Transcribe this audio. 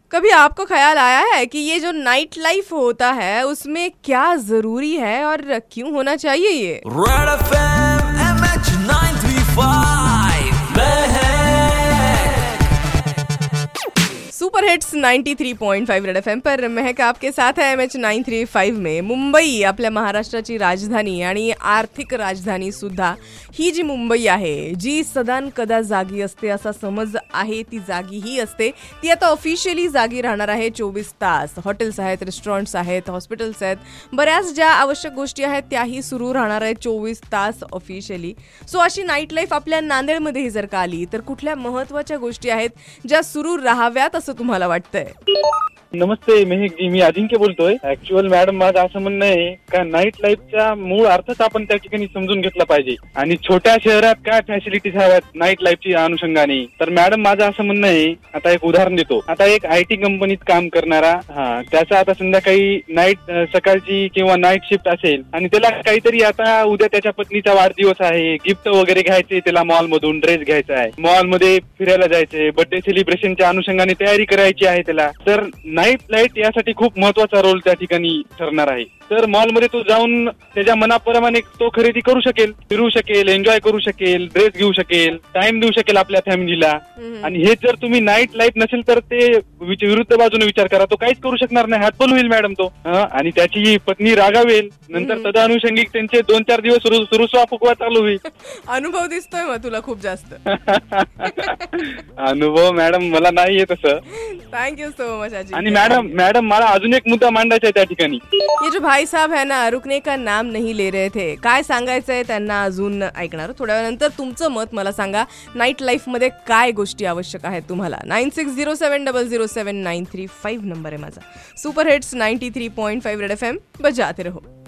कभी आपको ख्याल आया है कि ये जो नाइट लाइफ होता है उसमें क्या जरूरी है और क्यों होना चाहिए ये? रेड एफएम MH 935 में है। सुपर हिट्स 93.5 रेड एफएम पर महक आपके साथ है MH 935 में. मुंबई आपल्या महाराष्ट्राची राजधानी आणि आर्थिक राजधानी सुद्धा ही जी मुंबई आहे जी सदान कदा जागी असते असा समज आहे, ती जागीही असते. ती आता ऑफिशियली जागी राहणार आहे 24 तास. हॉटेल्स आहेत, रेस्टॉरंट्स आहेत, हॉस्पिटल्स आहेत, बऱ्याच ज्या आवश्यक गोष्टी आहेत त्याही सुरू राहणार आहेत 24 तास ऑफिशियली. सो अशी नाईट लाईफ आपल्या नांदेडमध्येही जर का आली तर कुठल्या महत्त्वाच्या गोष्टी आहेत ज्या सुरू राहाव्यात असं तुम्हाला वाटतंय? नमस्ते मेहक जी, मी अजिंक्य बोलतोय. ऍक्च्युअल मॅडम माझं असं म्हणणं आहे का नाईट लाईफचा मूळ अर्थच आपण त्या ठिकाणी समजून घेतला पाहिजे आणि छोट्या शहरात काय फॅसिलिटीज हव्यात नाईट लाईफची अनुषंगाने. तर मॅडम माझं असं म्हणणं आहे, आता एक उदाहरण देतो. आता एक IT कंपनीत काम करणारा त्याचा आता संध्याकाळी नाईट सकाळची किंवा नाईट शिफ्ट असेल आणि त्याला काहीतरी आता उद्या त्याच्या पत्नीचा वाढदिवस आहे, गिफ्ट वगैरे घ्यायचे, त्याला मॉलमधून ड्रेस घ्यायचा आहे, मॉलमध्ये फिरायला जायचंय, बर्थडे सेलिब्रेशनच्या अनुषंगाने तयारी करायची आहे त्याला. तर नाईट लाईट यासाठी खूप महत्वाचा रोल त्या ठिकाणी ठरणार आहे. तर मॉलमध्ये तो जाऊन त्याच्या मनाप्रमाणे तो खरेदी करू शकेल, फिरू शकेल, एन्जॉय करू शकेल, ड्रेस घेऊ शकेल, टाइम देऊ शकेल आपल्या फॅमिलीला. आणि हे जर तुम्ही नाईट लाईफ नसेल तर ते विरुद्ध बाजूने विचार करा, तो काहीच करू शकणार नाही, हातबल होईल मॅडम तो. आणि त्याची पत्नी रागावेल, नंतर तदानुषंगिक त्यांचे 2-4 दिवस रुसवा फुगवा चालू होईल. अनुभव दिसतोय मग तुला खूप जास्त. अनुभव मॅडम मला नाही आहे तसं. Thank you so much Ajinkya. आणि मॅडम मला अजून एक मुद्दा मांडायचा आहे त्या ठिकाणी. ये जो भाई साहब है ना, रुकने का नाम नहीं ले रहे थे. काय सांगायचंय त्यांना अजून ऐकणार थोड्या वेळानंतर. तुमचं मत मला सांगा, नाईट लाईफ मध्ये काय गोष्टी आवश्यक आहेत तुम्हाला. 9607007935 नंबर आहे माझा. सुपर हिट्स 93.5 रेड एफएम बजाते रहो.